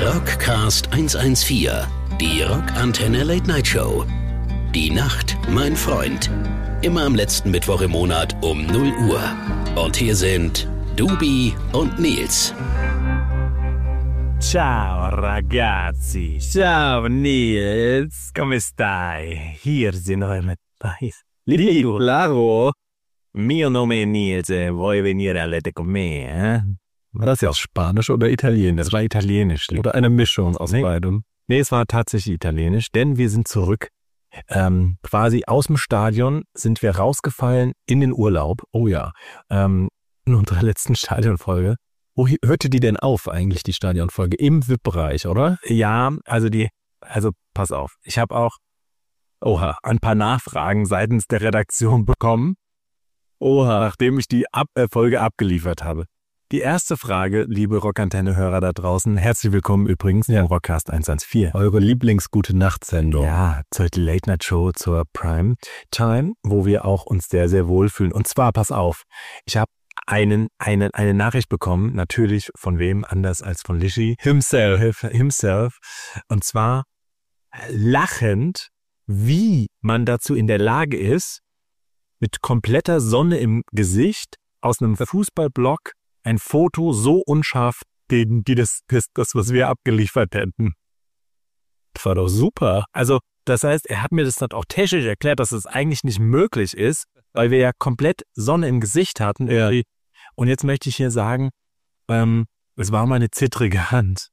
Rockcast 114, die Rockantenne Late Night Show. Die Nacht, mein Freund. Immer am letzten Mittwoch im Monat um 0 Uhr. Und hier sind Dubi und Nils. Ciao ragazzi, ciao Nils, come stai? Hier sind eure Pais. Claro, mio nome è Nils, vuoi venire a letto con me, eh? War das jetzt Spanisch oder Italienisch? Das war Italienisch. Oder eine Mischung aus beidem? Nee, es war tatsächlich Italienisch, denn wir sind zurück. Quasi aus dem Stadion sind wir rausgefallen in den Urlaub. Oh ja. In unserer letzten Stadionfolge. Wo hörte die denn auf eigentlich, die Stadionfolge? Im VIP-Bereich, oder? Ja, also pass auf. Ich habe auch ein paar Nachfragen seitens der Redaktion bekommen, nachdem ich die Folge abgeliefert habe. Die erste Frage, liebe Rockantenne-Hörer da draußen, herzlich willkommen übrigens in Rockcast 114. Eure Lieblings-Gute-Nacht-Sendung. Ja, zur Late-Night-Show, zur Prime-Time, wo wir auch uns sehr, sehr wohlfühlen. Und zwar, pass auf, ich habe eine Nachricht bekommen, natürlich von wem anders als von Lischi himself, und zwar lachend, wie man dazu in der Lage ist, mit kompletter Sonne im Gesicht aus einem Fußballblock ein Foto so unscharf gegen das, was wir abgeliefert hätten. Das war doch super. Also, das heißt, er hat mir das dann auch technisch erklärt, dass es eigentlich nicht möglich ist, weil wir ja komplett Sonne im Gesicht hatten. Ja. Und jetzt möchte ich hier sagen, es war meine zittrige Hand,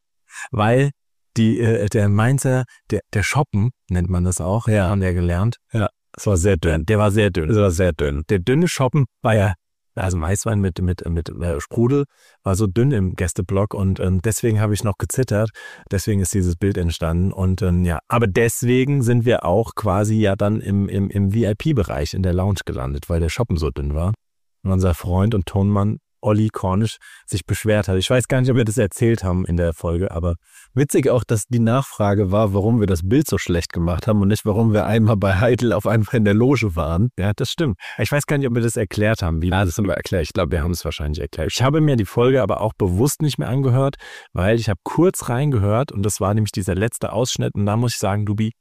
weil der Mainzer, der Shoppen, nennt man das auch, ja, haben wir gelernt. Ja, es war sehr dünn. Der war sehr dünn. Es war sehr dünn. Der dünne Shoppen war ja, also Weißwein mit Sprudel, war so dünn im Gästeblock und deswegen habe ich noch gezittert. Deswegen ist dieses Bild entstanden und ja, aber deswegen sind wir auch quasi ja dann im VIP-Bereich in der Lounge gelandet, weil der Shoppen so dünn war. Und unser Freund und Tonmann Olli Cornish sich beschwert hat. Ich weiß gar nicht, ob wir das erzählt haben in der Folge, aber witzig auch, dass die Nachfrage war, warum wir das Bild so schlecht gemacht haben und nicht, warum wir einmal bei Heidel auf einfach in der Loge waren. Ja, das stimmt. Ich weiß gar nicht, ob wir das erklärt haben. Das haben wir erklärt. Ich glaube, wir haben es wahrscheinlich erklärt. Ich habe mir die Folge aber auch bewusst nicht mehr angehört, weil ich habe kurz reingehört und das war nämlich dieser letzte Ausschnitt und da muss ich sagen, Dubi,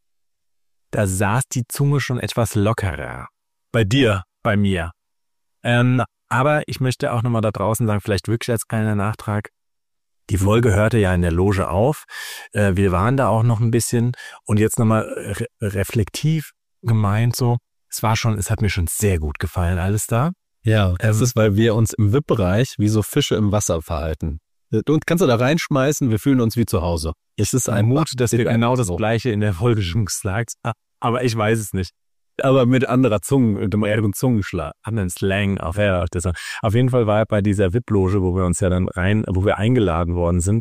da saß die Zunge schon etwas lockerer. Bei dir? Bei mir. Aber ich möchte auch nochmal da draußen sagen, vielleicht wirklich als kleiner Nachtrag, die Folge hörte ja in der Loge auf. Wir waren da auch noch ein bisschen und jetzt nochmal reflektiv gemeint so, es hat mir schon sehr gut gefallen alles da. Ja, es ist, weil wir uns im VIP-Bereich wie so Fische im Wasser verhalten. Du kannst da reinschmeißen, wir fühlen uns wie zu Hause. Es ist ein Mut, dass ihr genau das Gleiche in der Folge schon gesagt habt, aber ich weiß es nicht. Aber mit anderer mit einem anderen Zungenschlag, anderen Slang. Auf jeden Fall war er bei dieser VIP-Loge, wo wir uns ja dann wo wir eingeladen worden sind,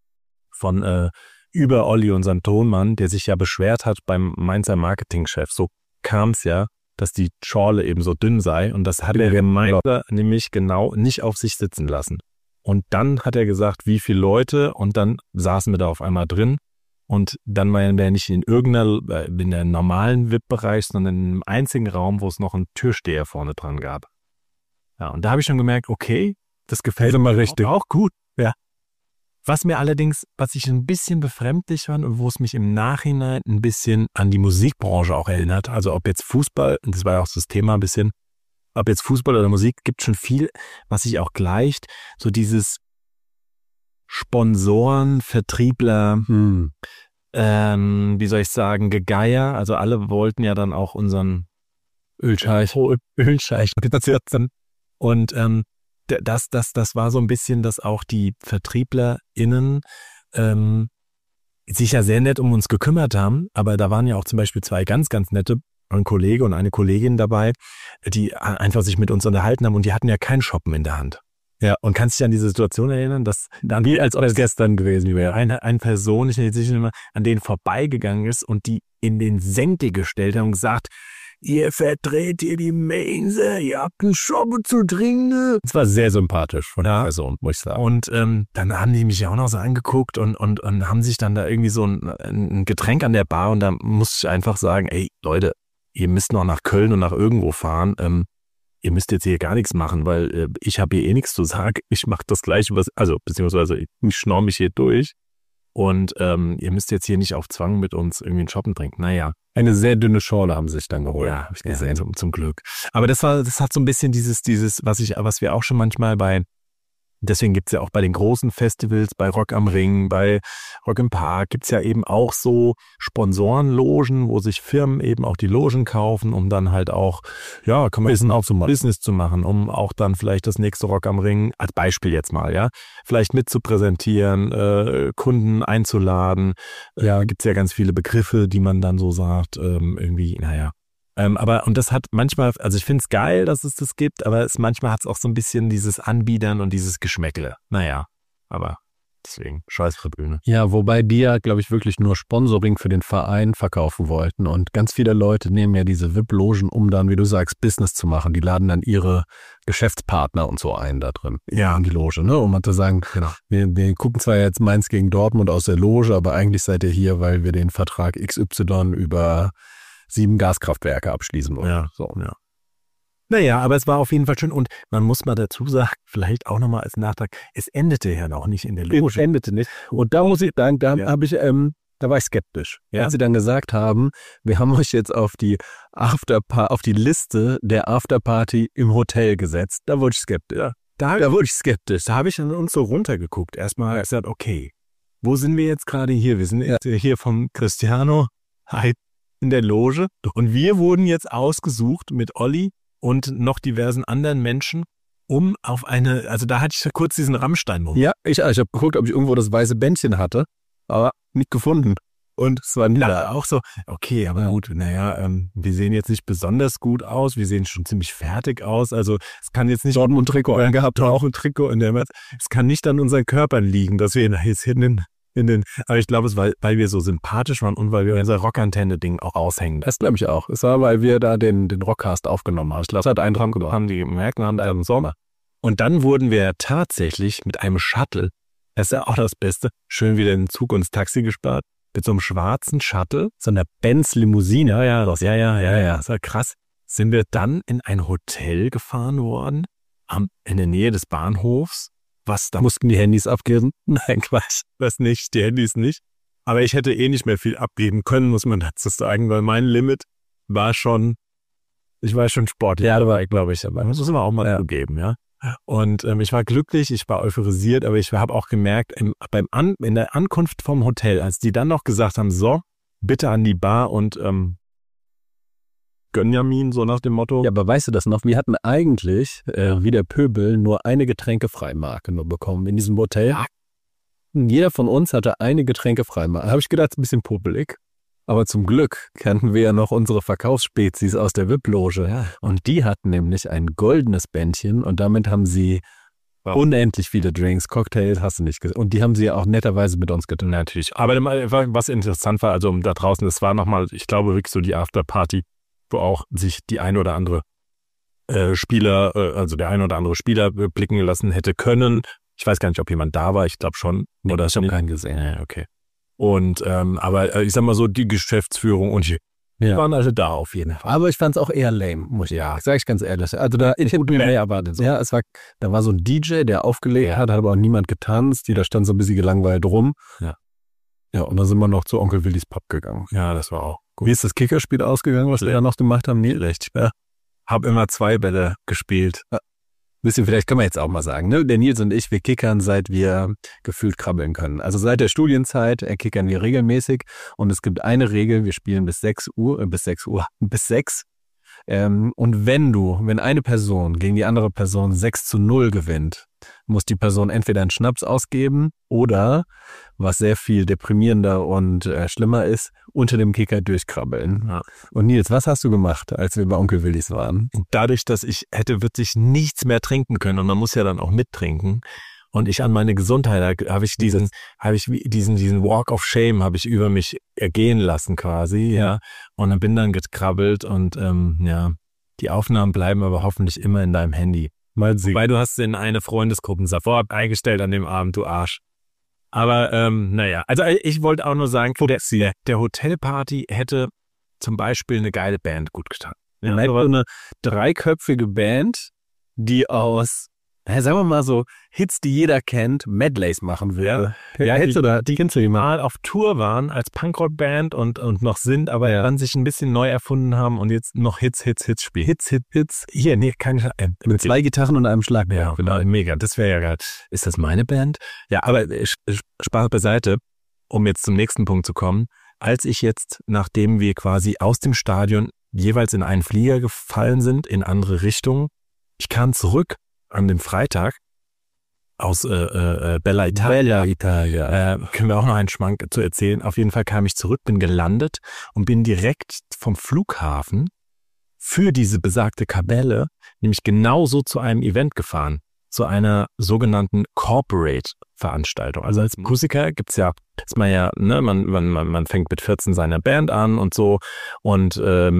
von über Olli, unseren Tonmann, der sich ja beschwert hat beim Mainzer Marketingchef. So kam es ja, dass die Schorle eben so dünn sei und das hat der Mainzer nämlich genau nicht auf sich sitzen lassen. Und dann hat er gesagt, wie viele Leute und dann saßen wir da auf einmal drin. Und dann waren wir nicht in der normalen VIP-Bereich, sondern in einem einzigen Raum, wo es noch einen Türsteher vorne dran gab. Ja, und da habe ich schon gemerkt, okay, das gefällt mir richtig. Auch gut, ja. Was ich ein bisschen befremdlich fand und wo es mich im Nachhinein ein bisschen an die Musikbranche auch erinnert, also ob jetzt Fußball, und das war ja auch das Thema ein bisschen, ob jetzt Fußball oder Musik, gibt schon viel, was sich auch gleicht, so dieses Sponsoren, Vertriebler, wie soll ich sagen, Gegeier. Also alle wollten ja dann auch unseren Ölscheich besitzen. Und das war so ein bisschen, dass auch die VertrieblerInnen sich ja sehr nett um uns gekümmert haben. Aber da waren ja auch zum Beispiel zwei ganz, ganz nette, ein Kollege und eine Kollegin dabei, die einfach sich mit uns unterhalten haben und die hatten ja kein Shoppen in der Hand. Ja, und kannst dich an diese Situation erinnern, dass dann wie als ob es gestern gewesen wäre, eine Person, ich nicht mehr, an denen vorbeigegangen ist und die in den Senkel gestellt haben und gesagt, ihr verdreht hier die Mainzer, ihr habt einen Shoppen zu trinken. Das war sehr sympathisch von der Person, muss ich sagen. Und dann haben die mich auch noch so angeguckt und haben sich dann da irgendwie so ein Getränk an der Bar und da musste ich einfach sagen, ey Leute, ihr müsst noch nach Köln und nach irgendwo fahren, ihr müsst jetzt hier gar nichts machen, weil ich habe hier eh nichts zu sagen. Ich mache das Gleiche, beziehungsweise ich schnorr mich hier durch. Und ihr müsst jetzt hier nicht auf Zwang mit uns irgendwie einen Shoppen trinken. Naja. Eine sehr dünne Schorle haben sie sich dann geholt. Ja, habe ich gesehen, zum Glück. Aber das hat so ein bisschen dieses, was wir auch schon manchmal deswegen gibt's ja auch bei den großen Festivals, bei Rock am Ring, bei Rock im Park, gibt's ja eben auch so Sponsorenlogen, wo sich Firmen eben auch die Logen kaufen, um dann halt auch, ja, kann man Business zu machen, um auch dann vielleicht das nächste Rock am Ring, als Beispiel jetzt mal, ja, vielleicht mit zu präsentieren, Kunden einzuladen. Ja, gibt's ja ganz viele Begriffe, die man dann so sagt, irgendwie, naja. Und das hat manchmal, also ich finde es geil, dass es das gibt, aber manchmal hat es auch so ein bisschen dieses Anbiedern und dieses Geschmäckle. Naja, aber deswegen, scheiß Tribüne. Ja, wobei die ja, glaube ich, wirklich nur Sponsoring für den Verein verkaufen wollten. Und ganz viele Leute nehmen ja diese VIP-Logen, um dann, wie du sagst, Business zu machen. Die laden dann ihre Geschäftspartner und so ein da drin. Ja. In die Loge, ne? Um mal zu sagen, genau. Wir gucken zwar jetzt Mainz gegen Dortmund aus der Loge, aber eigentlich seid ihr hier, weil wir den Vertrag XY über 7 Gaskraftwerke abschließen wollen. Ja, so, ja. Naja, aber es war auf jeden Fall schön und man muss mal dazu sagen, vielleicht auch nochmal als Nachtrag, es endete ja noch nicht in der Loge. Es endete nicht. Und da muss ich sagen, da war ich skeptisch. Ja? Als sie dann gesagt haben, wir haben euch jetzt auf die Liste der Afterparty im Hotel gesetzt, da wurde ich skeptisch. Ja. Da wurde ich skeptisch. Da habe ich dann uns so runtergeguckt. Erstmal gesagt, okay, wo sind wir jetzt gerade hier? Wir sind jetzt hier vom Cristiano in der Loge und wir wurden jetzt ausgesucht mit Olli und noch diversen anderen Menschen, um auf also da hatte ich kurz diesen Rammstein-Moment. Ja, ich habe geguckt, ob ich irgendwo das weiße Bändchen hatte, aber nicht gefunden. Und es war nicht da. Auch so, okay, aber gut, naja, wir sehen jetzt nicht besonders gut aus, wir sehen schon ziemlich fertig aus, also es kann jetzt nicht Dortmund-Trikot gehabt, auch ein Trikot es kann nicht an unseren Körpern liegen, dass wir jetzt aber ich glaube, es war, weil wir so sympathisch waren und weil wir unser Rockantenne-Ding auch aushängen. Das glaube ich auch. Es war, weil wir da den Rockcast aufgenommen haben. Ich glaube, es hat einen dran gemacht. Haben die gemerkt, wir haben einen Sommer. Und dann wurden wir tatsächlich mit einem Shuttle, das ist ja auch das Beste, schön wieder den Zug und das Taxi gespart, mit so einem schwarzen Shuttle, so einer Benz-Limousine, ja, das war krass, sind wir dann in ein Hotel gefahren worden, in der Nähe des Bahnhofs. Da mussten die Handys abgeben? Nein, Quatsch. Das nicht, die Handys nicht. Aber ich hätte nicht mehr viel abgeben können, muss man dazu sagen, weil mein Limit war schon sportlich. Ja, da war ich, glaube ich, dabei. Das muss man auch mal zugeben, ja. Und ich war glücklich, ich war euphorisiert, aber ich habe auch gemerkt, in der Ankunft vom Hotel, als die dann noch gesagt haben, so, bitte an die Bar und Gönjamin, so nach dem Motto. Ja, aber weißt du das noch? Wir hatten eigentlich, wie der Pöbel, nur eine Getränkefreimarke nur bekommen in diesem Hotel. Ja. Jeder von uns hatte eine Getränkefreimarke. Da habe ich gedacht, ein bisschen popelig. Aber zum Glück kannten wir ja noch unsere Verkaufsspezies aus der VIP-Loge. Ja. Und die hatten nämlich ein goldenes Bändchen und damit haben sie unendlich viele Drinks, Cocktails, hast du nicht gesehen. Und die haben sie ja auch netterweise mit uns getan. Natürlich. Aber was interessant war, also da draußen, das war nochmal, ich glaube wirklich so die Afterparty, wo auch sich die ein oder andere Spieler, also der ein oder andere Spieler blicken lassen hätte können. Ich weiß gar nicht, ob jemand da war, ich glaube schon. Nee, oder ich habe keinen gesehen. Ja, okay. Und aber ich sag mal so, die Geschäftsführung und die waren alle da auf jeden Fall. Aber ich fand es auch eher lame, sag ich ganz ehrlich. Also ich hätte mir mehr erwartet. So. Ja, da war so ein DJ, der aufgelegt hat aber auch niemand getanzt. Jeder stand so ein bisschen gelangweilt rum. Ja. Ja, und dann sind wir noch zu Onkel Willis Pub gegangen. Ja, das war auch gut. Wie ist das Kickerspiel ausgegangen, was wir da noch gemacht haben? Nie recht. Ja. Hab immer 2 Bälle gespielt. Ja. Vielleicht können wir jetzt auch mal sagen, ne? Der Nils und ich, wir kickern, seit wir gefühlt krabbeln können. Also seit der Studienzeit kickern wir regelmäßig und es gibt eine Regel, wir spielen bis 6. Und wenn eine Person gegen die andere Person 6-0 gewinnt, muss die Person entweder einen Schnaps ausgeben oder, was sehr viel deprimierender und schlimmer ist, unter dem Kicker durchkrabbeln. Ja. Und Nils, was hast du gemacht, als wir bei Onkel Willis waren? Dadurch, dass ich hätte wirklich nichts mehr trinken können und man muss ja dann auch mittrinken und ich an meine Gesundheit, habe ich diesen Walk of Shame habe ich über mich ergehen lassen quasi, ja. Und dann bin dann gekrabbelt und die Aufnahmen bleiben aber hoffentlich immer in deinem Handy. Mal sehen. Weil du hast in eine Freundesgruppe sofort eingestellt an dem Abend, du Arsch. Aber also ich wollte auch nur sagen, der Hotelparty hätte zum Beispiel eine geile Band gut getan. Ja, so eine 3-köpfige Band, die aus sagen wir mal so, Hits, die jeder kennt, Medleys machen will. Ja, Hits oder die kennst du die mal? Mal auf Tour waren als Punkrock-Band und noch sind, aber dann sich ein bisschen neu erfunden haben und jetzt noch Hits spielen. Hits. Hier, nee, keine Mit 2 Gitarren und einem Schlagwerk. Ja, genau, mega. Das wäre ja geil. Ist das meine Band? Ja, aber Spaß beiseite, um jetzt zum nächsten Punkt zu kommen. Als ich jetzt, nachdem wir quasi aus dem Stadion jeweils in einen Flieger gefallen sind, in andere Richtungen, ich kam zurück an dem Freitag aus Bella Italia. Können wir auch noch einen Schmank zu erzählen. Auf jeden Fall kam ich zurück, bin gelandet und bin direkt vom Flughafen für diese besagte Kapelle, nämlich genauso zu einem Event gefahren, zu einer sogenannten Corporate-Veranstaltung. Also als Musiker gibt's ja, ist man ja, ne, man fängt mit 14 seiner Band an und so und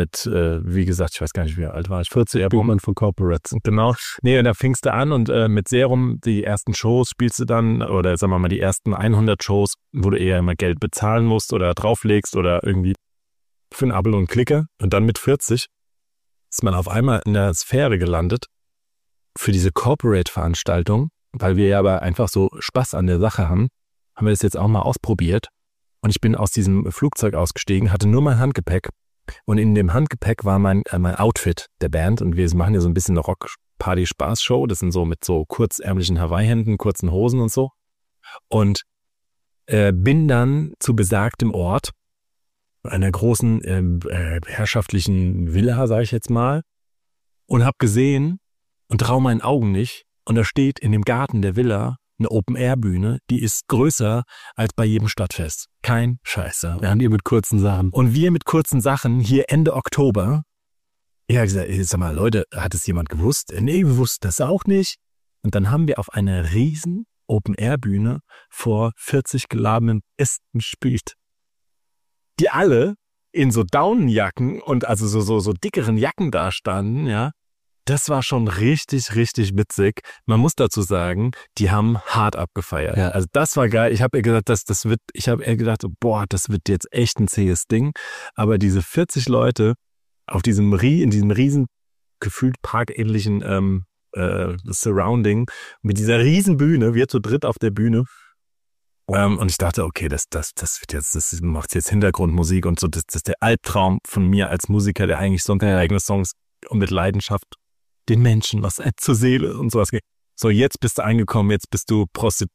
wie gesagt, ich weiß gar nicht, wie alt war ich, 40, ja, man von Corporates. Genau. Nee, und da fingst du an und mit Serum, die ersten Shows spielst du dann, oder sagen wir mal die ersten 100 Shows, wo du eher immer Geld bezahlen musst oder drauflegst oder irgendwie für ein Abo und Klicke. Und dann mit 40 ist man auf einmal in der Sphäre gelandet für diese Corporate-Veranstaltung, weil wir ja aber einfach so Spaß an der Sache haben wir das jetzt auch mal ausprobiert. Und ich bin aus diesem Flugzeug ausgestiegen, hatte nur mein Handgepäck. Und in dem Handgepäck war mein Outfit der Band. Und wir machen ja so ein bisschen eine Rock-Party-Spaß-Show. Das sind so mit so kurzärmlichen Hawaii-Hemden, kurzen Hosen und so. Und bin dann zu besagtem Ort, einer großen herrschaftlichen Villa, sage ich jetzt mal, und habe gesehen und traue meinen Augen nicht. Und da steht in dem Garten der Villa eine Open-Air-Bühne, die ist größer als bei jedem Stadtfest. Kein Scheiße. Ja, und ihr mit kurzen Sachen. Und wir mit kurzen Sachen hier Ende Oktober. Ich habe gesagt, sag mal, Leute, hat es jemand gewusst? Nee, wir wussten das auch nicht. Und dann haben wir auf einer riesen Open-Air-Bühne vor 40 geladenen Gästen gespielt, die alle in so Daunenjacken und also so dickeren Jacken da standen, ja. Das war schon richtig, richtig witzig. Man muss dazu sagen, die haben hart abgefeiert. Ja. Also das war geil. Ich habe ihr gesagt, ich habe gedacht, boah, das wird jetzt echt ein zähes Ding. Aber diese 40 Leute in diesem riesen, gefühlt parkähnlichen Surrounding, mit dieser riesen Bühne, wir zu dritt auf der Bühne. Und ich dachte, okay, das wird jetzt, das macht jetzt Hintergrundmusik und so. Das ist der Albtraum von mir als Musiker, der eigentlich eigene Songs und mit Leidenschaft den Menschen was zur Seele und sowas geht. So, jetzt bist du angekommen, jetzt bist du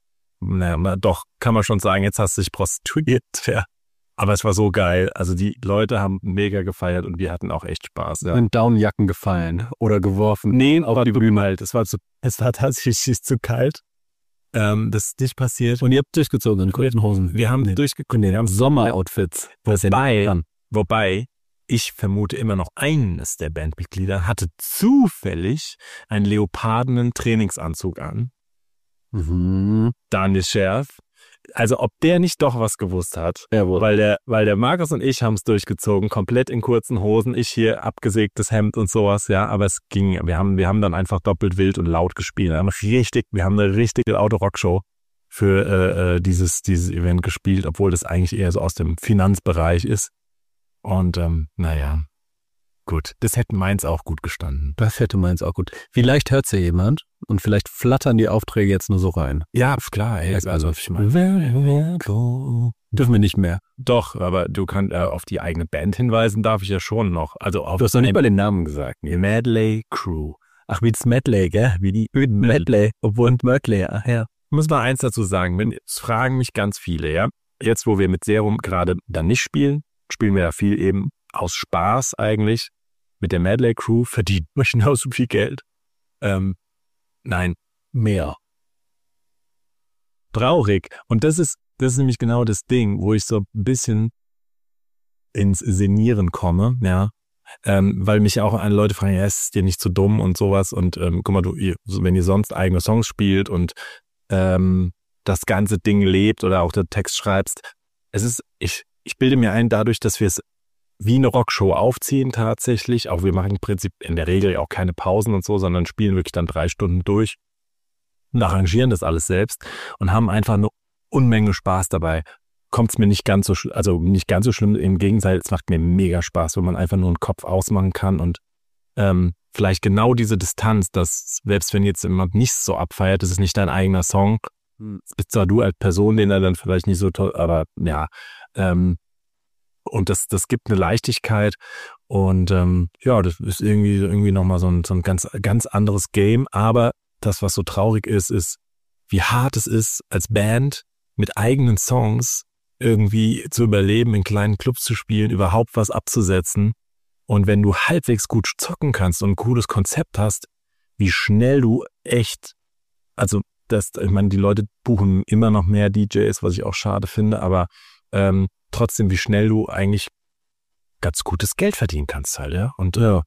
doch, kann man schon sagen, jetzt hast du dich prostituiert. Ja. Aber es war so geil. Also die Leute haben mega gefeiert und wir hatten auch echt Spaß. Ja. Sind Daunenjacken gefallen oder geworfen? Nee, auf die Bühne halt. Es war tatsächlich zu kalt. Das ist nicht passiert. Und ihr habt durchgezogen in kurzen Hosen? Wir haben durchgezogen. Wir haben Sommeroutfits. Wobei, ich vermute immer noch, eines der Bandmitglieder hatte zufällig einen leopardenen Trainingsanzug an. Mhm. Daniel Scherf. Also ob der nicht doch was gewusst hat. Jawohl. Weil der Markus und ich haben es durchgezogen, komplett in kurzen Hosen. Ich hier abgesägtes Hemd und sowas, ja. Aber es ging, wir haben dann einfach doppelt wild und laut gespielt. Wir haben eine richtig laute Rockshow für dieses Event gespielt, obwohl das eigentlich eher so aus dem Finanzbereich ist. Und naja, gut, das hätte meins auch gut gestanden. Das hätte meins auch gut. Vielleicht hört ja jemand und vielleicht flattern die Aufträge jetzt nur so rein. Ja, klar. Ey, also ich meine, dürfen wir nicht mehr. Doch, aber du kannst auf die eigene Band hinweisen, darf ich ja schon noch. Also du hast doch nicht mal den Namen gesagt. Nee. Medley Crew. Ach, wie das Medley, gell? Wie die Medley, obwohl Medley, ach ja. Ich muss mal eins dazu sagen, jetzt fragen mich ganz viele, ja. Jetzt, wo wir mit Serum gerade dann nicht spielen wir ja viel eben aus Spaß eigentlich. Mit der Medley Crew verdient man genauso viel Geld. Nein, mehr. Traurig. Und das ist nämlich genau das Ding, wo ich so ein bisschen ins Senieren komme, ja. Weil mich auch Leute fragen, ja, ist dir nicht zu dumm und sowas. Und guck mal, wenn ihr sonst eigene Songs spielt und das ganze Ding lebt oder auch den Text schreibst, ich bilde mir ein, dadurch, dass wir es wie eine Rockshow aufziehen tatsächlich, auch wir machen im Prinzip in der Regel auch keine Pausen und so, sondern spielen wirklich dann 3 Stunden durch und arrangieren das alles selbst und haben einfach eine Unmenge Spaß dabei. Kommt es mir nicht ganz so schlimm, im Gegenteil, es macht mir mega Spaß, wenn man einfach nur einen Kopf ausmachen kann und vielleicht genau diese Distanz, dass selbst wenn jetzt jemand nicht so abfeiert, das ist nicht dein eigener Song. Das bist zwar du als Person, den er dann vielleicht nicht so toll, aber ja, und das gibt eine Leichtigkeit und das ist irgendwie nochmal so ein ganz anderes Game, aber das, was so traurig ist, wie hart es ist, als Band mit eigenen Songs irgendwie zu überleben, in kleinen Clubs zu spielen, überhaupt was abzusetzen. Und wenn du halbwegs gut zocken kannst und ein cooles Konzept hast, wie schnell du echt, also ich meine, die Leute buchen immer noch mehr DJs, was ich auch schade finde, aber trotzdem, wie schnell du eigentlich ganz gutes Geld verdienen kannst halt, ja. Und da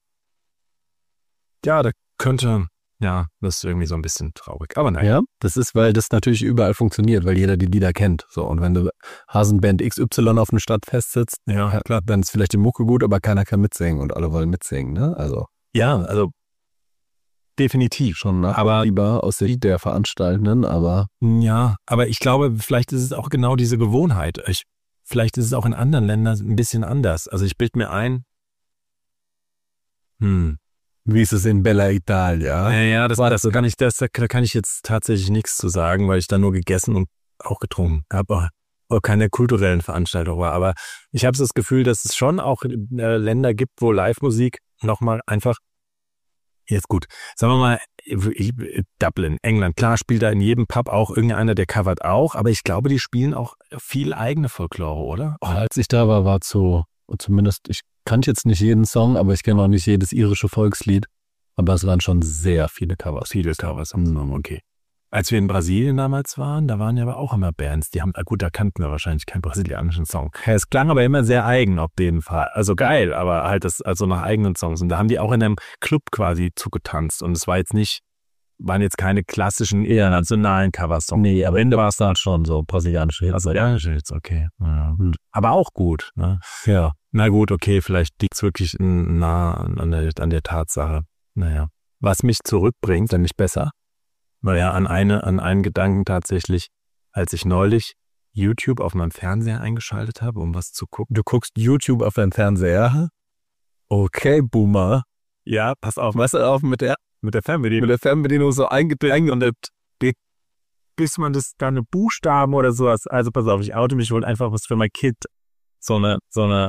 könnte, ja, das ist irgendwie so ein bisschen traurig. Aber nein. Ja, das ist, weil das natürlich überall funktioniert, weil jeder die Lieder kennt. So, und wenn du Hasenband XY auf dem Stadtfest sitzt, ja klar, dann ist vielleicht die Mucke gut, aber keiner kann mitsingen und alle wollen mitsingen, ne? Also. Ja, also definitiv schon, ne? Aber lieber aus der Sicht der Veranstaltenden, aber. Ja, aber ich glaube, vielleicht ist es auch genau diese Gewohnheit. Vielleicht ist es auch in anderen Ländern ein bisschen anders. Also ich bilde mir ein, wie ist es in Bella Italia? Ja, da kann ich jetzt tatsächlich nichts zu sagen, weil ich da nur gegessen und auch getrunken habe, auch keine kulturellen Veranstaltungen war. Aber ich habe so das Gefühl, dass es schon auch Länder gibt, wo Live-Musik nochmal einfach, jetzt gut, sagen wir mal, Dublin, England, klar spielt da in jedem Pub auch irgendeiner, der covert auch, aber ich glaube, die spielen auch viel eigene Folklore, oder? Als ich da war zumindest, ich kannte jetzt nicht jeden Song, aber ich kenne auch nicht jedes irische Volkslied. Aber es waren schon sehr viele Covers. Okay. Als wir in Brasilien damals waren, da waren ja aber auch immer Bands, die haben, gut, da kannten wir wahrscheinlich keinen brasilianischen Song. Es klang aber immer sehr eigen auf jeden Fall. Also geil, aber halt also nach eigenen Songs. Und da haben die auch in einem Club quasi zugetanzt. Und es waren jetzt keine klassischen, eher nationalen Coversongs. Nee, aber am Ende war es dann schon so brasilianische Hits. Brasilianische Hits, okay. Ja. Aber auch gut, ne? Ja. Na gut, okay, vielleicht liegt es wirklich nah an der Tatsache. Naja. Was mich zurückbringt, dann nicht besser. Naja, an einen Gedanken tatsächlich, als ich neulich YouTube auf meinem Fernseher eingeschaltet habe, um was zu gucken. Du guckst YouTube auf deinem Fernseher? Okay, Boomer. Ja, pass auf. Was auf mit der Fernbedienung? Mit der Fernbedienung so eingedrängt und bis man das dann Buchstaben oder sowas. Also pass auf, ich oute mich wohl einfach was für mein Kind. So eine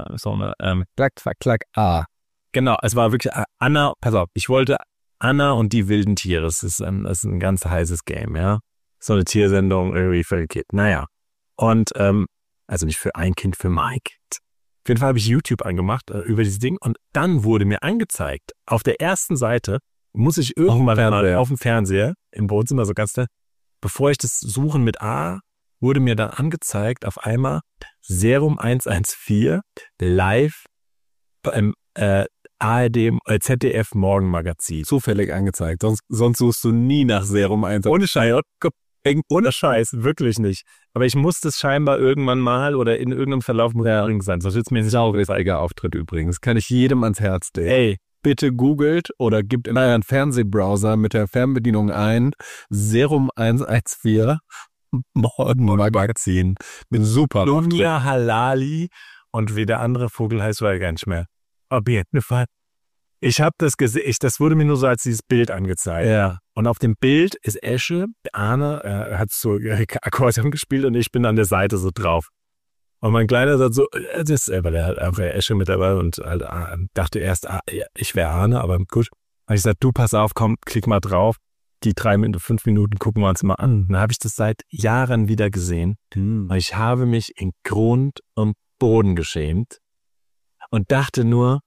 Klack, A. Genau, es war wirklich Anna, pass auf, ich wollte Anna und die wilden Tiere. Das ist ein ganz heißes Game, ja. So eine Tiersendung irgendwie für ein Kind. Naja. Und, also nicht für ein Kind, für mein Kind. Auf jeden Fall habe ich YouTube angemacht über dieses Ding und dann wurde mir angezeigt, auf der ersten Seite muss ich irgendwann mal auf dem Fernseher, im Wohnzimmer so ganz, bevor ich das Suchen mit A, wurde mir dann angezeigt, auf einmal Serum 114 live beim ARD, ZDF Morgenmagazin. Zufällig angezeigt, sonst suchst du nie nach Serum 114. Ohne Scheiß, wirklich nicht. Aber ich musste es scheinbar irgendwann mal oder in irgendeinem Verlauf drin sein. Sonst wird es mir nicht auch Auftritt übrigens. Kann ich jedem ans Herz legen. Ey, bitte googelt oder gebt in euren Fernsehbrowser mit der Fernbedienung ein Serum 114 Morgenmagazin. Bin super. Lumia Halali und wie der andere Vogel heißt, war gar nicht mehr. Auf jeden Fall. Ich habe das gesehen, das wurde mir nur so als dieses Bild angezeigt. Ja. Und auf dem Bild ist Esche, Arne, hat so Akkordeon gespielt und ich bin an der Seite so drauf. Und mein Kleiner sagt so, weil der hat einfach Esche mit dabei und halt, dachte erst, ich wäre Arne, aber gut. Habe ich gesagt, du pass auf, komm, klick mal drauf. Die 5 Minuten gucken wir uns mal an. Dann habe ich das seit Jahren wieder gesehen. Und ich habe mich in Grund und Boden geschämt und dachte nur,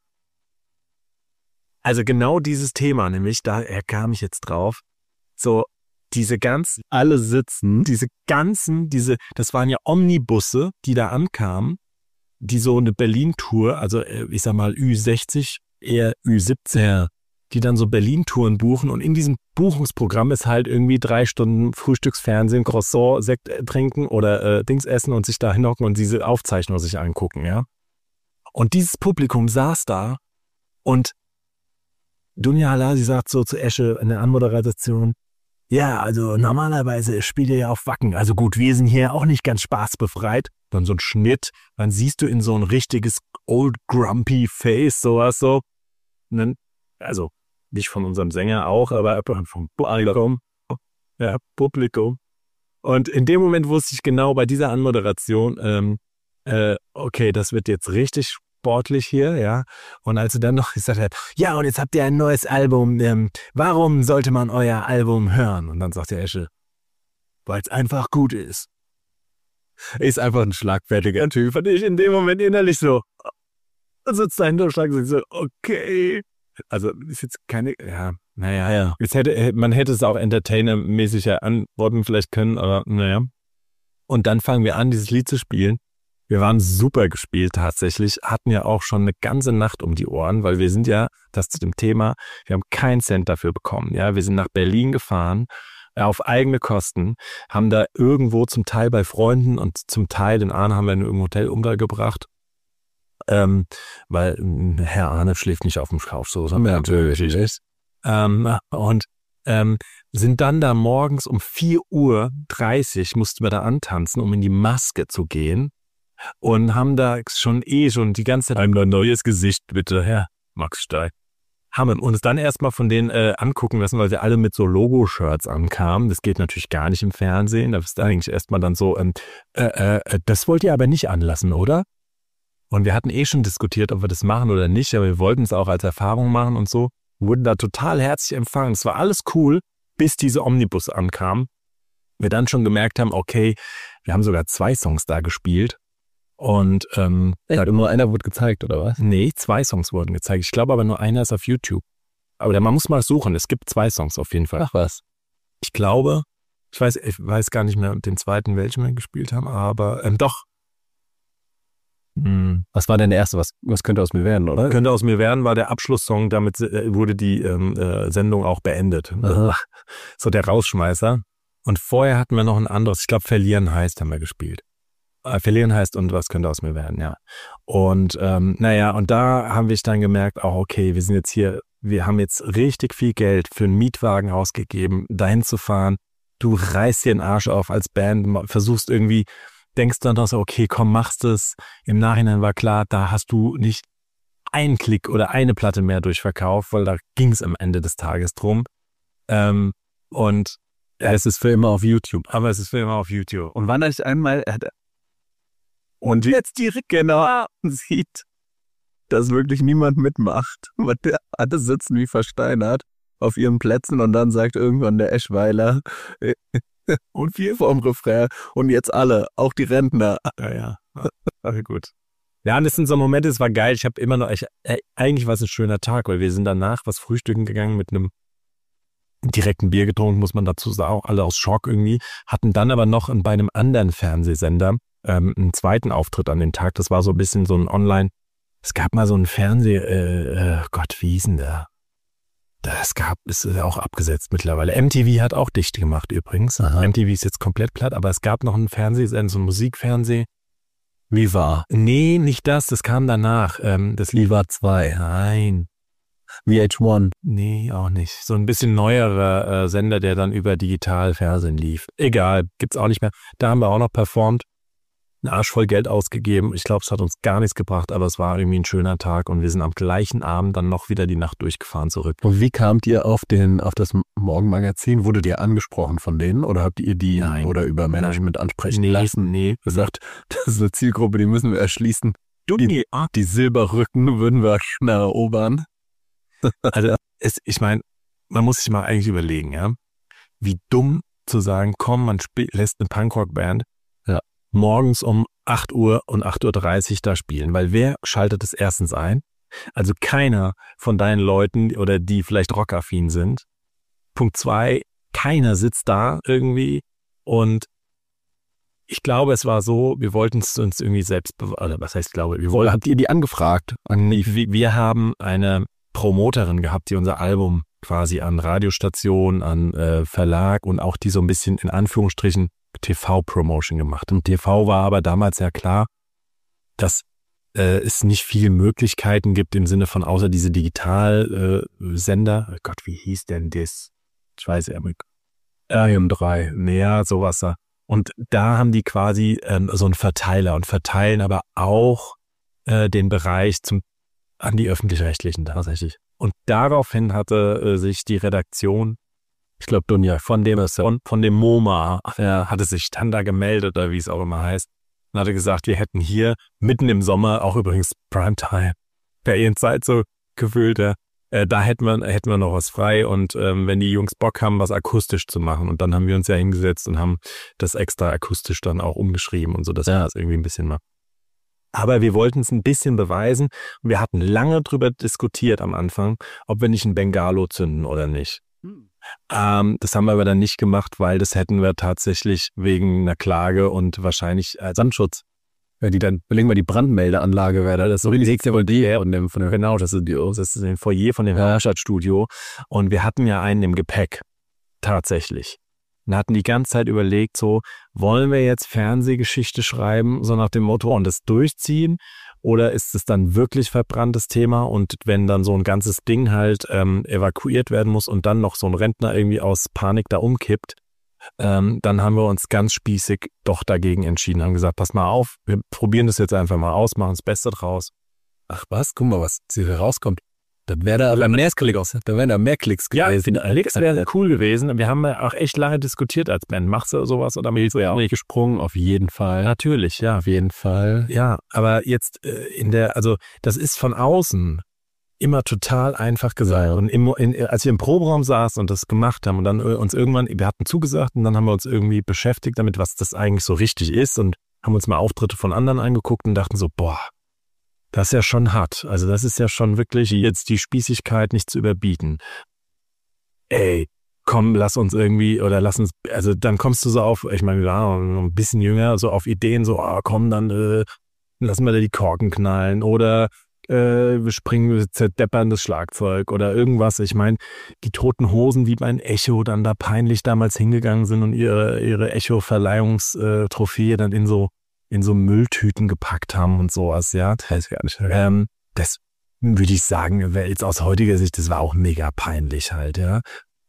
also genau dieses Thema, nämlich, da kam ich jetzt drauf, so alle sitzen, das waren ja Omnibusse, die da ankamen, die so eine Berlin-Tour, also ich sag mal Ü60, eher Ü17, die dann so Berlin-Touren buchen und in diesem Buchungsprogramm ist halt irgendwie 3 Stunden Frühstücksfernsehen, Croissant, Sekt trinken oder Dings essen und sich da hinhocken und diese Aufzeichnung sich angucken, ja. Und dieses Publikum saß da und Dunja Halasi sagt so zu Esche in der Anmoderation, ja, also normalerweise spielt ihr ja auf Wacken. Also gut, wir sind hier auch nicht ganz spaßbefreit. Dann so ein Schnitt, dann siehst du in so ein richtiges old grumpy face sowas so. Und dann, also nicht von unserem Sänger auch, aber vom Publikum. Ja, Publikum. Und in dem Moment wusste ich genau bei dieser Anmoderation, okay, das wird jetzt richtig sportlich hier, ja. Und als er dann noch gesagt hat, ja, und jetzt habt ihr ein neues Album, warum sollte man euer Album hören? Und dann sagt der Esche, weil es einfach gut ist. Ist einfach ein schlagfertiger Typ. Und ich in dem Moment innerlich so, sitzt dahinter und schlagt sich so, okay. Also ist jetzt keine, ja, naja. Jetzt man hätte es auch entertainermäßiger antworten vielleicht können, aber naja. Und dann fangen wir an, dieses Lied zu spielen. Wir waren super gespielt tatsächlich, hatten ja auch schon eine ganze Nacht um die Ohren, weil wir sind ja, das zu dem Thema, wir haben keinen Cent dafür bekommen. Ja, wir sind nach Berlin gefahren, auf eigene Kosten, haben da irgendwo zum Teil bei Freunden und zum Teil den Arne haben wir in irgendein Hotel untergebracht, weil Herr Arne schläft nicht auf dem Couch, so sagen wir natürlich. Und sind dann da morgens um 4:30 Uhr mussten wir da antanzen, um in die Maske zu gehen. Und haben da schon die ganze Zeit ein neues Gesicht, bitte, Herr Max Stein. Haben uns dann erstmal von denen angucken lassen, weil sie alle mit so Logo-Shirts ankamen. Das geht natürlich gar nicht im Fernsehen. Da ist eigentlich erstmal dann so, das wollt ihr aber nicht anlassen, oder? Und wir hatten schon diskutiert, ob wir das machen oder nicht, aber wir wollten es auch als Erfahrung machen und so. Wurden da total herzlich empfangen. Es war alles cool, bis diese Omnibus ankam. Wir dann schon gemerkt haben, okay, wir haben sogar 2 Songs da gespielt. Und nur einer wurde gezeigt, oder was? Nee, 2 Songs wurden gezeigt. Ich glaube aber nur einer ist auf YouTube. Aber man muss mal suchen, es gibt 2 Songs auf jeden Fall. Ach was. Ich glaube, ich weiß gar nicht mehr den zweiten, welchen wir gespielt haben, aber doch. Was war denn der erste? Was könnte aus mir werden, oder? Könnte aus mir werden, war der Abschlusssong, damit wurde die Sendung auch beendet. So der Rausschmeißer. Und vorher hatten wir noch ein anderes, ich glaube Verlieren heißt, haben wir gespielt. Verlieren heißt und was könnte aus mir werden, ja. Und und da haben wir dann gemerkt, auch okay, wir haben jetzt richtig viel Geld für einen Mietwagen ausgegeben, dahin zu fahren. Du reißt dir den Arsch auf als Band, versuchst irgendwie, denkst dann doch so, okay, komm, machst es. Im Nachhinein war klar, da hast du nicht einen Klick oder eine Platte mehr durchverkauft, weil da ging es am Ende des Tages drum. Und es ist für immer auf YouTube. Aber es ist für immer auf YouTube. Und wann ich einmal und jetzt direkt genau sieht, dass wirklich niemand mitmacht. Alle sitzen wie versteinert auf ihren Plätzen und dann sagt irgendwann der Eschweiler und wir vorm Refrain und jetzt alle, auch die Rentner. Ja. Ach, gut. Ja, und das sind so Momente, es war geil. Ich habe immer noch, eigentlich war es ein schöner Tag, weil wir sind danach was frühstücken gegangen mit einem direkten Bier getrunken, muss man dazu sagen, auch alle aus Schock irgendwie, hatten dann aber noch bei einem anderen Fernsehsender einen zweiten Auftritt an den Tag. Das war so ein bisschen so ein Online, es gab mal so ein Gott, wie hieß denn der? Ist auch abgesetzt mittlerweile. MTV hat auch dicht gemacht übrigens. Aha. MTV ist jetzt komplett platt, aber es gab noch einen Fernsehsender, so ein Musikfernseh. Viva. Nee, nicht das kam danach. Das Viva 2. Nein. VH1. Nee, auch nicht. So ein bisschen neuerer Sender, der dann über Digitalfernsehen lief. Egal, gibt's auch nicht mehr. Da haben wir auch noch performt. Einen Arsch voll Geld ausgegeben. Ich glaube, es hat uns gar nichts gebracht, aber es war irgendwie ein schöner Tag und wir sind am gleichen Abend dann noch wieder die Nacht durchgefahren zurück. Und wie kamt ihr auf das Morgenmagazin? Wurdet ihr angesprochen von denen oder habt ihr die oder über Management ansprechen lassen? Nee. Gesagt, das ist eine Zielgruppe, die müssen wir erschließen. Die Silberrücken würden wir schnell erobern. Also ich meine, man muss sich mal eigentlich überlegen, ja, wie dumm zu sagen, komm, man lässt eine Punkrock-Band morgens um 8 Uhr und 8:30 Uhr da spielen, weil wer schaltet es erstens ein? Also keiner von deinen Leuten oder die vielleicht rockaffin sind. Punkt 2, keiner sitzt da irgendwie und ich glaube, es war so, wir wollten es uns irgendwie selbst, oder was heißt glaube, habt ihr die angefragt? Wir haben eine Promoterin gehabt, die unser Album quasi an Radiostationen, an Verlag und auch die so ein bisschen in Anführungsstrichen TV-Promotion gemacht. Und TV war aber damals ja klar, dass es nicht viele Möglichkeiten gibt im Sinne von außer diese Digitalsender. Oh Gott, wie hieß denn das? Ich weiß ja, RM3. Naja, sowas da. Und da haben die quasi so einen Verteiler und verteilen aber auch den Bereich an die Öffentlich-Rechtlichen tatsächlich. Und daraufhin hatte sich die Redaktion, ich glaube Dunja, von dem MoMA, hatte sich dann da gemeldet, oder wie es auch immer heißt, und hatte gesagt, wir hätten hier mitten im Sommer, auch übrigens Primetime, Ferienzeit so gefühlt, da hätten wir noch was frei und wenn die Jungs Bock haben, was akustisch zu machen. Und dann haben wir uns ja hingesetzt und haben das extra akustisch dann auch umgeschrieben und so, dass wir das irgendwie ein bisschen machen. Aber wir wollten es ein bisschen beweisen. Wir hatten lange drüber diskutiert am Anfang, ob wir nicht ein Bengalo zünden oder nicht. Das haben wir aber dann nicht gemacht, weil das hätten wir tatsächlich wegen einer Klage und wahrscheinlich Sandschutz. Ja, die dann belegen wir die Brandmeldeanlage wäre da. Das ist so richtig von dem genau, das ist ein Foyer von dem Herrschaftsstudio. Und wir hatten ja einen im Gepäck. Tatsächlich. Und hatten die ganze Zeit überlegt, so, wollen wir jetzt Fernsehgeschichte schreiben, so nach dem Motto und das durchziehen? Oder ist es dann wirklich verbranntes Thema? Und wenn dann so ein ganzes Ding halt evakuiert werden muss und dann noch so ein Rentner irgendwie aus Panik da umkippt, dann haben wir uns ganz spießig doch dagegen entschieden, haben gesagt, pass mal auf, wir probieren das jetzt einfach mal aus, machen das Beste draus. Ach was, guck mal, was hier rauskommt. Dann wäre da mehr Klicks gewesen. Ja, das wäre cool gewesen. Wir haben ja auch echt lange diskutiert als Band. Machst du sowas oder nicht? Ja, nicht gesprungen, auf jeden Fall. Natürlich, ja. Auf jeden Fall. Ja, aber jetzt also das ist von außen immer total einfach gesagt. Und als wir im Proberaum saßen und das gemacht haben und dann uns irgendwann, wir hatten zugesagt und dann haben wir uns irgendwie beschäftigt damit, was das eigentlich so richtig ist und haben uns mal Auftritte von anderen angeguckt und dachten so, boah, das ist ja schon hart. Also das ist ja schon wirklich jetzt die Spießigkeit nicht zu überbieten. Ey, komm, lass uns, also dann kommst du so auf, ich meine, wir waren noch ein bisschen jünger, so auf Ideen, so, komm, dann lassen wir da die Korken knallen oder wir zerdeppern das Schlagzeug oder irgendwas. Ich meine, die Toten Hosen, wie beim Echo dann da peinlich damals hingegangen sind und ihre Echo-Verleihungstrophäe dann in so Mülltüten gepackt haben und sowas, ja. Das würde ich sagen, jetzt aus heutiger Sicht, das war auch mega peinlich halt, ja.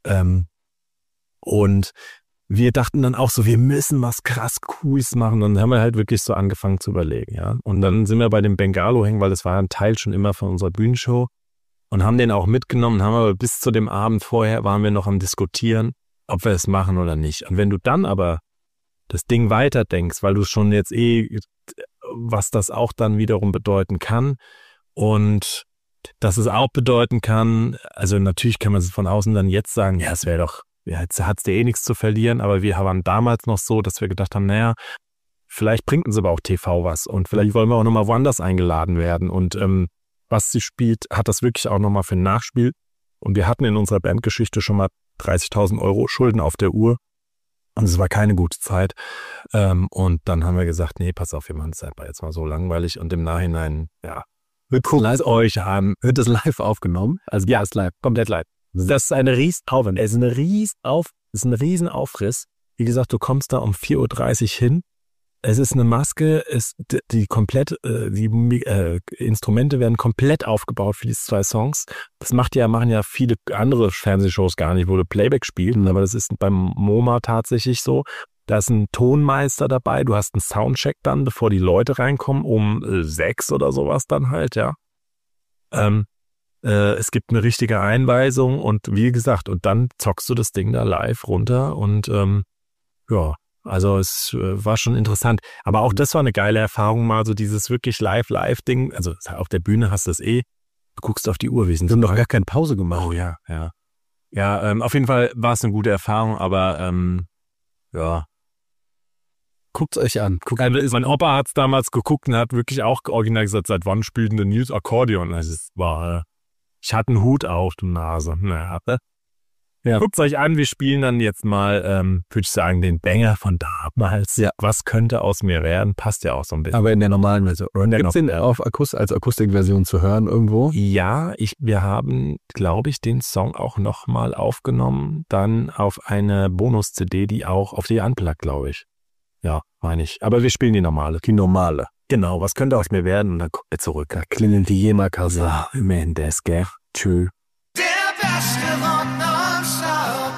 Und wir dachten dann auch so, wir müssen was krass Cooles machen. Und dann haben wir halt wirklich so angefangen zu überlegen, ja. Und dann sind wir bei dem Bengalo hängen, weil das war ein Teil schon immer von unserer Bühnenshow und haben den auch mitgenommen, haben aber bis zu dem Abend vorher waren wir noch am Diskutieren, ob wir es machen oder nicht. Und wenn du dann aber das Ding weiterdenkst, weil du schon jetzt was das auch dann wiederum bedeuten kann und dass es auch bedeuten kann, also natürlich kann man es von außen dann jetzt sagen, ja, es wäre doch, jetzt hat's dir nichts zu verlieren, aber wir waren damals noch so, dass wir gedacht haben, naja, vielleicht bringt uns aber auch TV was und vielleicht wollen wir auch nochmal woanders eingeladen werden und was sie spielt, hat das wirklich auch nochmal für ein Nachspiel und wir hatten in unserer Bandgeschichte schon mal 30.000 € Schulden auf der Uhr. Und es war keine gute Zeit. Und dann haben wir gesagt, nee, pass auf, wir machen es einfach jetzt mal so langweilig. Und im Nachhinein, ja, wir gucken es euch an. Wird das live aufgenommen? Also ja, ist live, komplett live. Das ist eine Riesenaufwand. Es ist ein Riesenaufriss. Wie gesagt, du kommst da um 4.30 Uhr hin. Es ist eine Maske, die Instrumente werden komplett aufgebaut für diese 2 Songs. Das machen ja viele andere Fernsehshows gar nicht, wo du Playback spielst, aber das ist beim MoMA tatsächlich so. Da ist ein Tonmeister dabei, du hast einen Soundcheck dann, bevor die Leute reinkommen, um 6 oder sowas dann halt, ja. Es gibt eine richtige Einweisung und wie gesagt, und dann zockst du das Ding da live runter und ja. Also es war schon interessant. Aber auch das war eine geile Erfahrung, mal so dieses wirklich Live-Ding. Also auf der Bühne hast du es du guckst auf die Uhr. Wir haben doch gar keine Pause gemacht. Oh ja. Ja, auf jeden Fall war es eine gute Erfahrung, aber ja. Guckt es euch an. Mein Opa hat es damals geguckt und hat wirklich auch original gesagt, seit wann spielt The News Akkordeon? Also ich hatte einen Hut auf, du Nase. Naja. Ja. Guckt euch an, wir spielen dann jetzt mal, würde ich sagen, den Banger von damals. Ja. Was könnte aus mir werden? Passt ja auch so ein bisschen. Aber in der normalen Version. Gibt es den als Akustikversion zu hören irgendwo? Ja, wir haben, glaube ich, den Song auch nochmal aufgenommen, dann auf eine Bonus-CD, die auch auf die Unplugged, glaube ich. Ja, meine ich. Aber wir spielen die normale. Die normale. Genau, was könnte aus mir werden? Und dann gucken wir zurück. Da klingelt die Jema-Kasse. Ja, Mendes, gell? Tschö. Der beste Rock nonstop.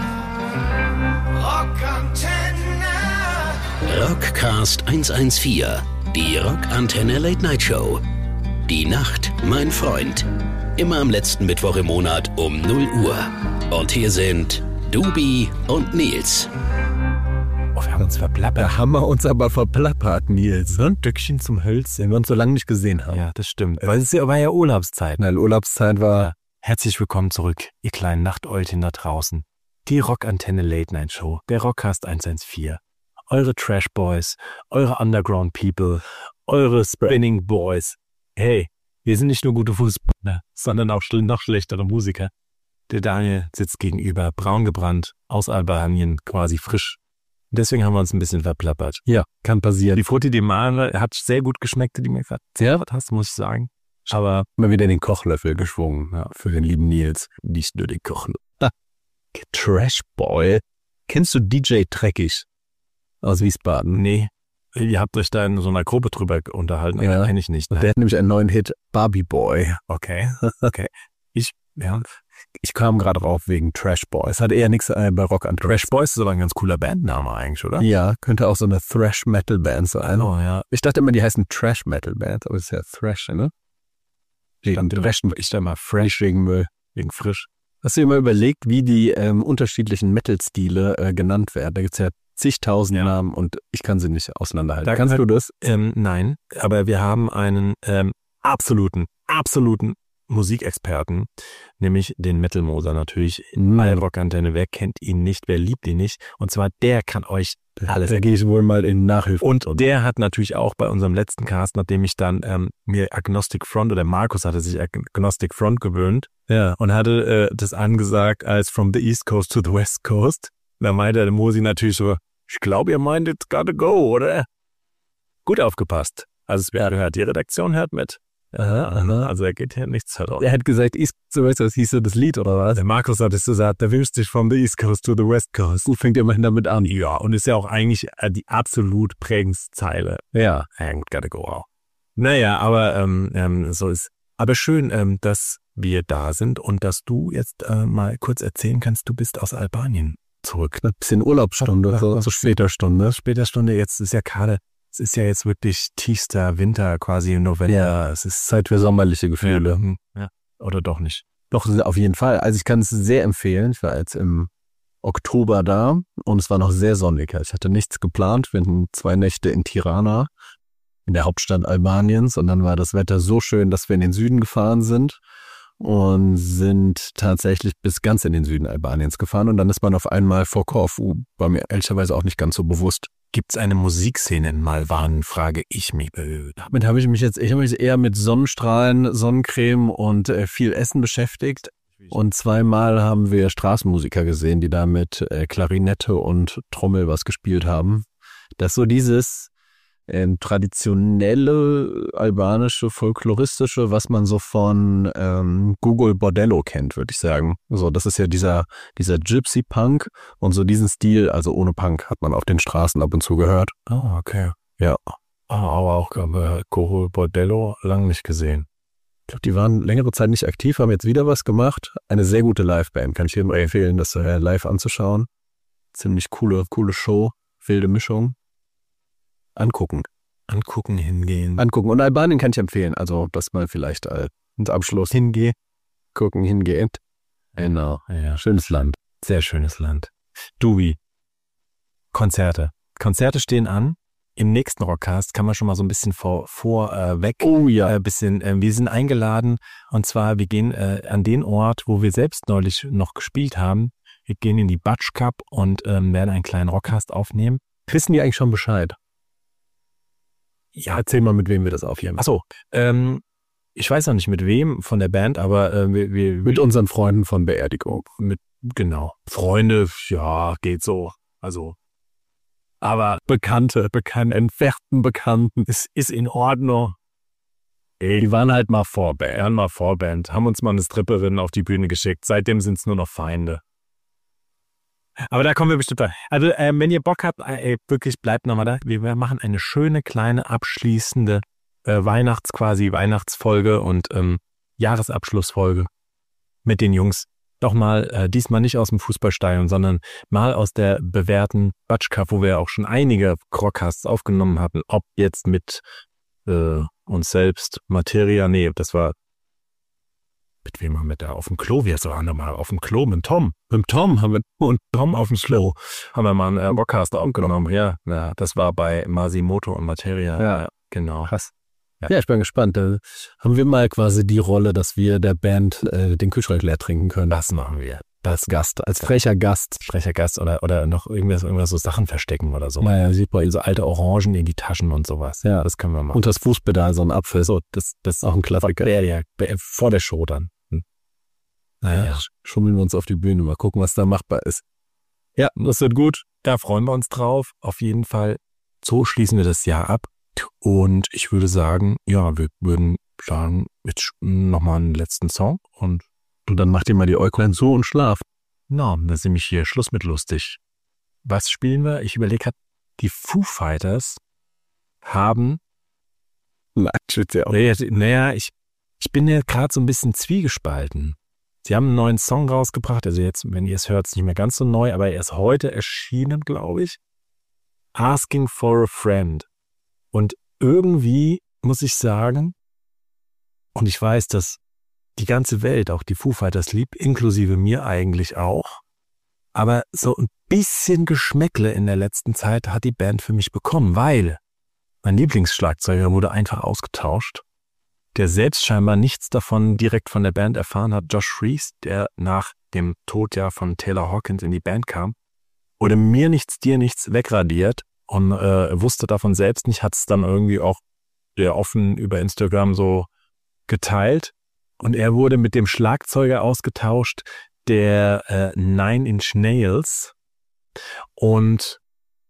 Rockantenne. Rockcast 114. Die Rockantenne Late Night Show. Die Nacht, mein Freund. Immer am letzten Mittwoch im Monat um 0 Uhr. Und hier sind Dubi und Nils. Oh, wir haben uns verplappert. Da haben wir uns aber verplappert, Nils. So ein Stückchen zum Hölzchen, den wir uns so lange nicht gesehen haben. Ja, das stimmt. Weil es war ja Urlaubszeit. Nein, Urlaubszeit war... Herzlich willkommen zurück, ihr kleinen Nachteulchen da draußen. Die Rockantenne Late Night Show, der Rockcast 114. Eure Trash Boys, eure Underground People, eure Spinning Boys. Hey, wir sind nicht nur gute Fußballer, sondern auch noch schlechtere Musiker. Der Daniel sitzt gegenüber, braun gebrannt, aus Albanien, quasi frisch. Deswegen haben wir uns ein bisschen verplappert. Ja, kann passieren. Die Frutti di Mare hat sehr gut geschmeckt, die mir gerade sehr was hast, muss ich sagen. Aber mal wieder den Kochlöffel geschwungen, ja, für den lieben Nils. Nicht nur den Kochlöffel. Trash Boy. Kennst du DJ Dreckig aus Wiesbaden? nee, ihr habt euch da in so einer Gruppe drüber unterhalten. Ja. Kenn ich nicht. Der hat nämlich einen neuen Hit, Barbie Boy. Okay. Ich kam gerade drauf wegen Trash Boys. Hat eher nichts bei Rock an. Trash Boys ist aber ein ganz cooler Bandname eigentlich, oder? Ja, könnte auch so eine Thrash-Metal-Band sein. Oh ja. Ich dachte immer, die heißen Trash-Metal-Band, aber es ist ja Thrash, ne? Dann dreschen ich da mal fresh wegen frisch. Hast du dir mal überlegt, wie die unterschiedlichen Metal-Stile genannt werden? Da gibt's ja zigtausend Namen und ich kann sie nicht auseinanderhalten. Kannst du das? Nein, aber wir haben einen absoluten Musikexperten, nämlich den Metal Moser natürlich bei der Rockantenne. Wer kennt ihn nicht, wer liebt ihn nicht? Und zwar der kann euch alles. Da gehe ich wohl mal in Nachhilfe. Und der hat natürlich auch bei unserem letzten Cast, nachdem ich dann mir Agnostic Front oder Markus hatte sich Agnostic Front gewöhnt und hatte das angesagt als From the East Coast to the West Coast. Da meinte der Mosi natürlich so, ich glaube, ihr meint it's gotta go, oder? Gut aufgepasst. Also es gehört, die Redaktion hört mit. Also er geht hier nichts heraus. Er hat gesagt, so weißt du, was hieß so das Lied, oder was? Der Markus hat es gesagt, der wünscht sich from the East Coast to the West Coast. Gut, fängt immerhin damit an. Ja, und ist ja auch eigentlich die absolut prägendste Zeile. Ja. Gotta go out. Naja, aber so ist. Aber schön, dass wir da sind und dass du jetzt mal kurz erzählen kannst, du bist aus Albanien zurück. Ein bisschen Urlaubsstunde, so später Stunde. Später Stunde, jetzt ist ja gerade... Es ist ja jetzt wirklich tiefster Winter, quasi im November. Ja, es ist Zeit für sommerliche Gefühle. Ja. Oder doch nicht? Doch, auf jeden Fall. Also ich kann es sehr empfehlen. Ich war jetzt im Oktober da und es war noch sehr sonnig. Ich hatte nichts geplant. Wir hatten 2 Nächte in Tirana, in der Hauptstadt Albaniens. Und dann war das Wetter so schön, dass wir in den Süden gefahren sind und sind tatsächlich bis ganz in den Süden Albaniens gefahren. Und dann ist man auf einmal vor Korfu. War mir ehrlicherweise auch nicht ganz so bewusst. Gibt's eine Musikszene in Malvan, frage ich mich. Damit habe ich mich eher mit Sonnenstrahlen, Sonnencreme und viel Essen beschäftigt. Und 2-mal haben wir Straßenmusiker gesehen, die da mit Klarinette und Trommel was gespielt haben. Das ist so dieses traditionelle albanische, folkloristische, was man so von Google Bordello kennt, würde ich sagen. So, das ist ja dieser Gypsy-Punk und so diesen Stil, also ohne Punk, hat man auf den Straßen ab und zu gehört. Oh, okay. Ja. Aber auch Google Bordello lang nicht gesehen. Ich glaube, die waren längere Zeit nicht aktiv, haben jetzt wieder was gemacht. Eine sehr gute Liveband, kann ich jedem empfehlen, das live anzuschauen. Ziemlich coole Show, wilde Mischung. Angucken, hingehen. Angucken. Und Albanien kann ich empfehlen. Also, dass man vielleicht als Abschluss hingeht. Genau. Ja. Schönes Land. Sehr schönes Land. Dubi. Konzerte. Konzerte stehen an. Im nächsten Rockcast kann man schon mal so ein bisschen vorweg. Oh ja. Wir sind eingeladen. Und zwar, wir gehen an den Ort, wo wir selbst neulich noch gespielt haben. Wir gehen in die Batsch Cup und werden einen kleinen Rockcast aufnehmen. Wissen die eigentlich schon Bescheid? Ja, erzähl mal, mit wem wir das aufnehmen. Achso, ich weiß noch nicht mit wem von der Band, aber wir mit unseren Freunden von Beerdigung. Genau. Freunde, ja, geht so. Also, aber entfernten Bekannten, es ist in Ordnung. Die waren halt mal Vorband. Haben uns mal eine Stripperin auf die Bühne geschickt. Seitdem sind es nur noch Feinde. Aber da kommen wir bestimmt da. Also, wenn ihr Bock habt, wirklich bleibt nochmal da. Wir machen eine schöne, kleine, abschließende Weihnachtsfolge und Jahresabschlussfolge mit den Jungs. Doch mal, diesmal nicht aus dem Fußballstadion, sondern mal aus der bewährten Batsch Cup, wo wir auch schon einige Rockcasts aufgenommen haben. Ob jetzt mit uns selbst, Materia, nee, das war Mit wem haben wir da auf dem Klo? Wir waren da mal auf dem Klo mit Tom. Mit Tom haben wir und Tom auf dem Klo haben wir mal einen Podcast aufgenommen. Ja, das war bei Masimoto und Materia. Ja, genau. Krass. Ja, ich bin gespannt. Da haben wir mal quasi die Rolle, dass wir der Band den Kühlschrank leer trinken können. Das machen wir. Als Gast, als frecher Gast. Frecher Gast oder noch irgendwas so Sachen verstecken oder so. Naja, sieht man So alte Orangen in die Taschen und sowas. Ja, das können wir machen. Und das Fußpedal, so ein Apfel. So, das ist auch ein Klassiker. Ja, vor der Show dann. Naja, schummeln wir uns auf die Bühne, mal gucken, was da machbar ist. Ja, das wird gut. Da freuen wir uns drauf. Auf jeden Fall. So schließen wir das Jahr ab. Und ich würde sagen, ja, wir würden sagen, jetzt nochmal einen letzten Song und dann macht ihr mal die Äuglein zu und schlaft. Na, da ist nämlich hier Schluss mit lustig. Was spielen wir? Ich überlege gerade, die Foo Fighters haben... Naja, ich bin ja gerade so ein bisschen zwiegespalten. Sie haben einen neuen Song rausgebracht, also jetzt, wenn ihr es hört, ist nicht mehr ganz so neu, aber er ist heute erschienen, glaube ich. Asking for a Friend. Und irgendwie muss ich sagen, und ich weiß, dass die ganze Welt auch die Foo Fighters liebt, inklusive mir eigentlich auch, aber so ein bisschen Geschmäckle in der letzten Zeit hat die Band für mich bekommen, weil mein Lieblingsschlagzeuger wurde einfach ausgetauscht, der selbst scheinbar nichts davon direkt von der Band erfahren hat, Josh Freese, der nach dem Tod ja von Taylor Hawkins in die Band kam, wurde mir nichts, dir nichts wegradiert und wusste davon selbst nicht, hat es dann irgendwie auch sehr offen über Instagram so geteilt. Und er wurde mit dem Schlagzeuger ausgetauscht, der Nine Inch Nails. Und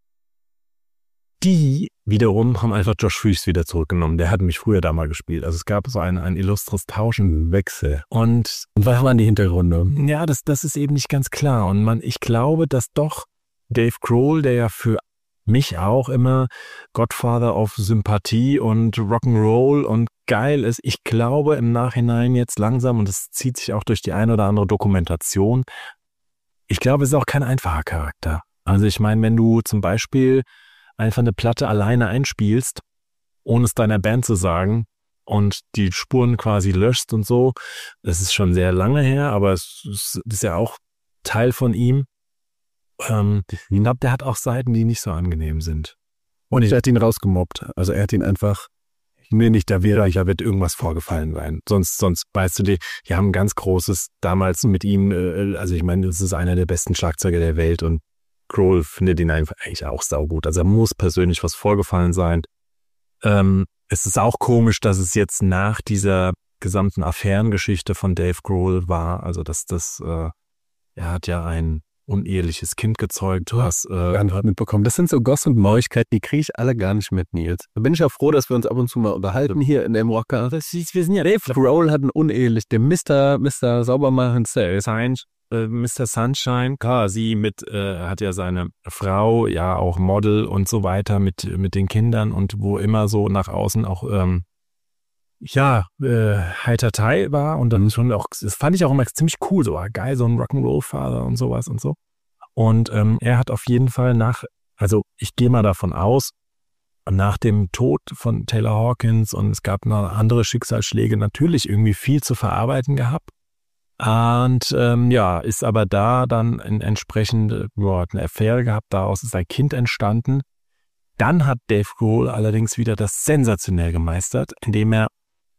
die wiederum haben einfach Josh Freese wieder zurückgenommen. Der hat mich früher da mal gespielt. Also es gab so ein illustres Tauschenwechsel. Und was waren die Hintergründe? Ja, das ist eben nicht ganz klar. Und ich glaube, dass doch Dave Grohl, der ja für mich auch immer Godfather of Sympathie und Rock'n'Roll und geil ist. Ich glaube im Nachhinein jetzt langsam, und das zieht sich auch durch die eine oder andere Dokumentation, ich glaube, es ist auch kein einfacher Charakter. Also ich meine, wenn du zum Beispiel einfach eine Platte alleine einspielst, ohne es deiner Band zu sagen und die Spuren quasi löschst und so, das ist schon sehr lange her, aber es ist ja auch Teil von ihm. Ich glaube, der hat auch Seiten, die nicht so angenehm sind. Und er hat ihn rausgemobbt. Also er hat ihn einfach... Nee, nicht, da wird irgendwas vorgefallen sein. Sonst weißt du, die haben ein ganz großes, damals mit ihm, also ich meine, das ist einer der besten Schlagzeuger der Welt und Grohl findet ihn einfach eigentlich auch saugut. Also er muss persönlich was vorgefallen sein. Es ist auch komisch, dass es jetzt nach dieser gesamten Affärengeschichte von Dave Grohl war, also er hat ja ein uneheliches Kind gezeugt. Du hast mitbekommen. Das sind so Gossip-Neuigkeiten, die kriege ich alle gar nicht mit, Nils. Da bin ich auch froh, dass wir uns ab und zu mal unterhalten hier in dem Rocker. Wir sind ja Dave Grohl hat ein unehelich, der Mr. Saubermachen Mr. Sunshine, klar, hat ja seine Frau, ja auch Model und so weiter mit den Kindern und wo immer so nach außen auch Heitertei war und dann schon auch, das fand ich auch immer ziemlich cool, so geil, so ein Rock'n'Roll-Vater und sowas und so. Und er hat auf jeden Fall also ich gehe mal davon aus, nach dem Tod von Taylor Hawkins und es gab noch andere Schicksalsschläge natürlich irgendwie viel zu verarbeiten gehabt. Und ist aber da dann entsprechend hat eine Affäre gehabt, daraus ist ein Kind entstanden. Dann hat Dave Grohl allerdings wieder das sensationell gemeistert, indem er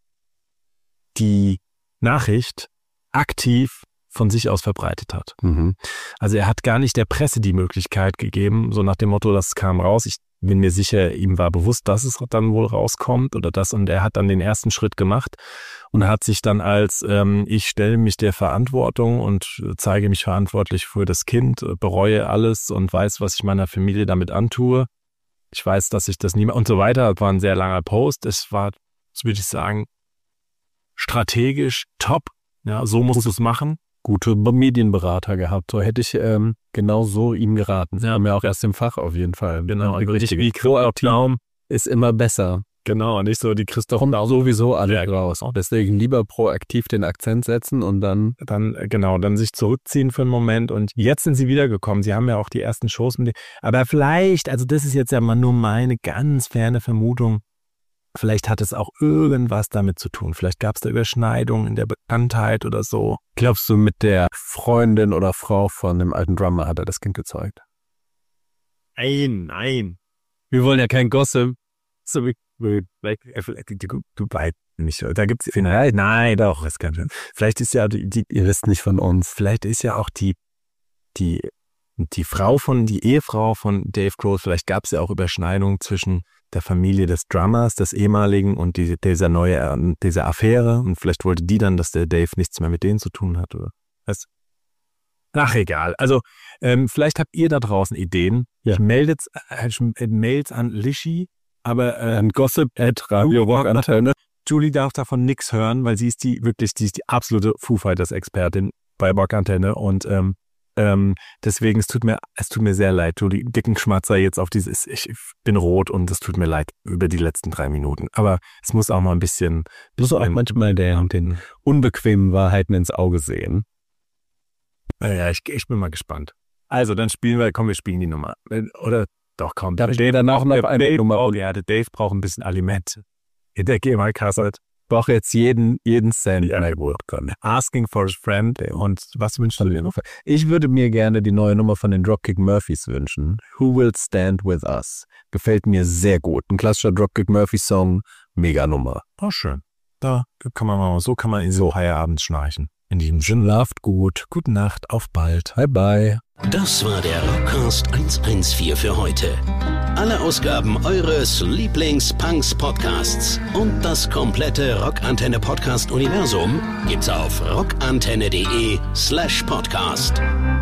die Nachricht aktiv von sich aus verbreitet hat. Mhm. Also er hat gar nicht der Presse die Möglichkeit gegeben, so nach dem Motto, das kam raus. Ich bin mir sicher, ihm war bewusst, dass es dann wohl rauskommt oder das, und er hat dann den ersten Schritt gemacht und hat sich dann als ich stelle mich der Verantwortung und zeige mich verantwortlich für das Kind, bereue alles und weiß, was ich meiner Familie damit antue. Ich weiß, dass ich das nie mehr und so weiter. Das war ein sehr langer Post. Es war, das würde ich sagen, strategisch top. Ja, so musst du es machen. Gute Medienberater gehabt. So hätte ich genau so ihm geraten. Ja, haben wir auch erst im Fach auf jeden Fall. Genau, richtig. Wie Team ist immer besser. Genau, nicht so die Christoph. Kommt auch sowieso alle raus. Deswegen lieber proaktiv den Akzent setzen und dann sich zurückziehen für einen Moment. Und jetzt sind sie wiedergekommen. Sie haben ja auch die ersten Shows mit denen. Aber vielleicht, also das ist jetzt ja mal nur meine ganz ferne Vermutung, Vielleicht hat es auch irgendwas damit zu tun. Vielleicht gab es da Überschneidungen in der Bekanntheit oder so. Glaubst du, mit der Freundin oder Frau von dem alten Drummer hat er das Kind gezeugt? Nein. Wir wollen ja kein Gossip. So wie du weißt nicht. Da gibt's nein, doch, das kann schon. Vielleicht ist ja ihr wisst nicht von uns. Vielleicht ist ja auch die Ehefrau von Dave Grohl, vielleicht gab es ja auch Überschneidungen zwischen der Familie des Drummers, des ehemaligen, und dieser Affäre, und vielleicht wollte die dann, dass der Dave nichts mehr mit denen zu tun hat, oder was? Ach, egal. Also, vielleicht habt ihr da draußen Ideen. Ja. Mailt's an Lischi, aber an Gossip@Radio Rock Antenne. Julie darf davon nichts hören, weil sie ist die absolute Foo Fighters Expertin bei Rock Antenne, und deswegen, es tut mir sehr leid, Julie, dicken Schmatzer jetzt auf dieses, ich bin rot und es tut mir leid über die letzten 3 Minuten. Aber es muss auch mal ein bisschen. Muss auch manchmal den unbequemen Wahrheiten ins Auge sehen. Naja, ich bin mal gespannt. Also, dann wir spielen die Nummer. Oder doch, komm. Da steht danach noch eine Nummer. Dave braucht ein bisschen Alimente. In der GEMA-Kasse. Brauche jetzt jeden Cent. Ja, Asking for a Friend. Und was wünschst du dir noch? Ich würde mir gerne die neue Nummer von den Dropkick Murphys wünschen. Who Will Stand With Us? Gefällt mir sehr gut. Ein klassischer Dropkick Murphy-Song. Mega Nummer. Oh, schön. Da kann man in so Feierabend schnarchen. In diesem Sinne, schlaft gut. Gute Nacht. Auf bald. Bye, bye. Das war der Rockcast 114 für heute. Alle Ausgaben eures Lieblings-Punks-Podcasts und das komplette Rockantenne-Podcast-Universum gibt's auf rockantenne.de/podcast.